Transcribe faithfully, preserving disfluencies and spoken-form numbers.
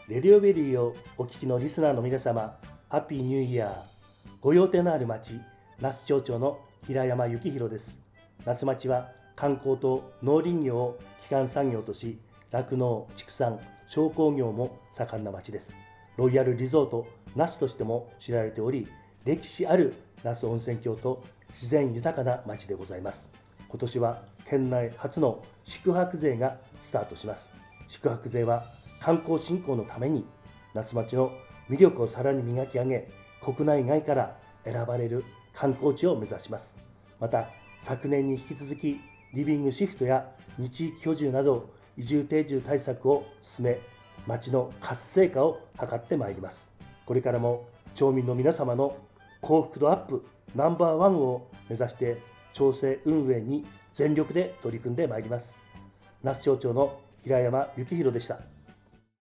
レディオベリーをお聞きのリスナーの皆様、ハッピーニューイヤー。ご用邸のある町、那須町長の平山幸弘です。那須町は観光と農林業を基幹産業とし、酪農、畜産、商工業も盛んな町です。ロイヤルリゾート那須としても知られており、歴史ある那須温泉郷と自然豊かな町でございます。今年は県内初の宿泊税がスタートします。宿泊税は観光振興のために那須町の魅力をさらに磨き上げ、国内外から選ばれる観光地を目指します。また昨年に引き続きリビングシフトや二地域居住など移住定住対策を進め、町の活性化を図ってまいります。これからも町民の皆様の幸福度アップナンバーワンを目指して町政運営に全力で取り組んでまいります。那須町長の平山幸弘でした。